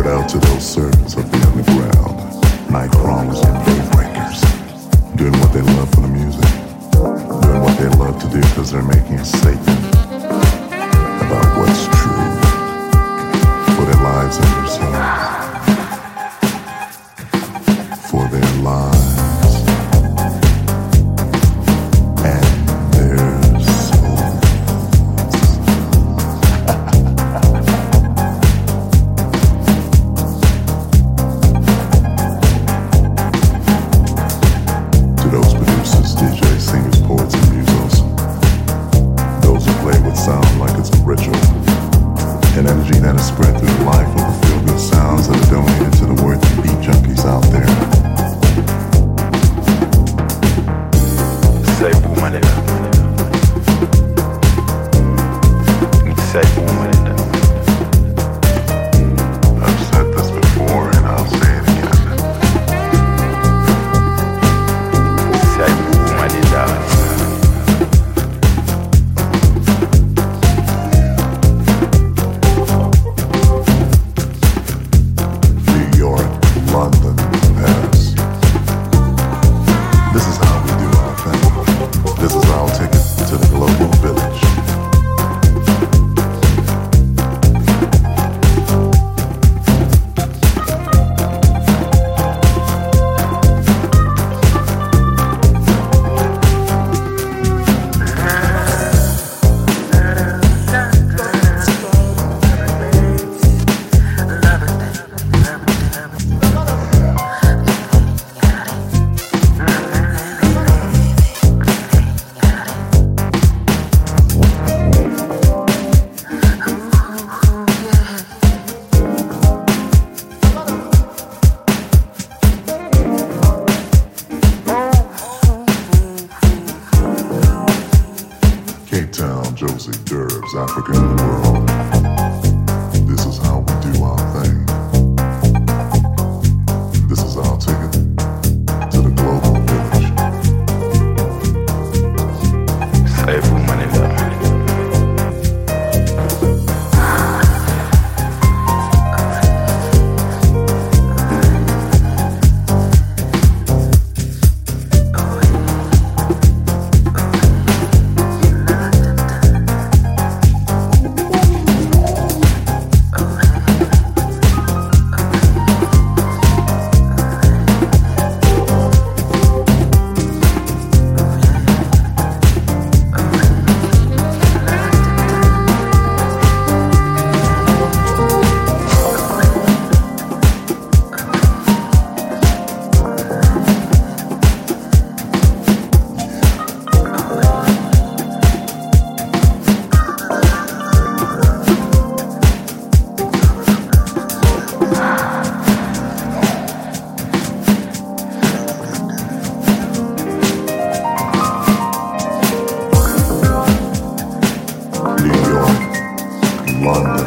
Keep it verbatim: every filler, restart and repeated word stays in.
out to those servants of the underground, night crawlers and daybreakers, doing what they love for the music, doing what they love to do because they're making a statement about what's true for their lives and their souls, for their lives. African world. This is how we do our thing. This is our ticket to the global village. Save money love. London.